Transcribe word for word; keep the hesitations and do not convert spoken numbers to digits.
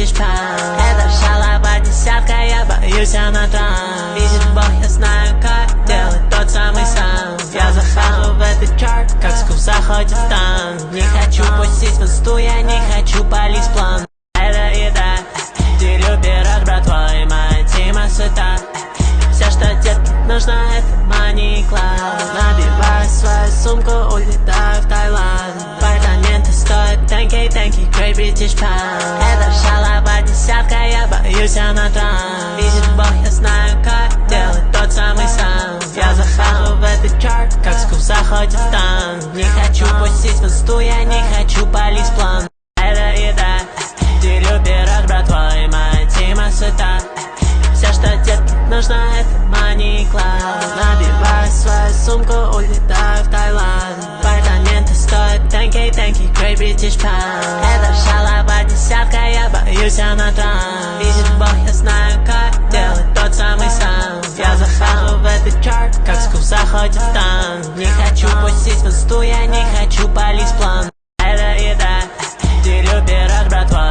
British pound. Это шалава десятка, я боюсь, она там. Видит Бог, я знаю, как делать тот самый сам. Я захожу в этот чарт, как скуп заходит в танк. Не хочу пустить в инсту, я не хочу палить план. Это еда, делю пирог, братвой, моя тима сыта. Все, что детке нужно, это money cloud. Набиваю свою сумку, улетаю в Таиланд. Апартаменты стоят тенки, тенки, Great British pound. Это шалава десятка, я боюсь, она там. Видит Бог, я знаю, как делать тот самый сам. Я захожу в этот чарт, как скуп заходит в танк. Не хочу пустить в инсту, я не хочу палить план. Это еда, делю пирог, братвой, моя тима сыта. Все, что детке нужно, это money cloud. Набиваю свою сумку, улетаю в Таиланд. Апартаменты стоят тенки, тенки, Great British pound. Это шалава десятка, я боюсь, она там. Видит Бог, я знаю, как делать тот самый сам. Я захожу в этот чарт, как скуп заходит в танк. Не хочу пустить в инсту, я не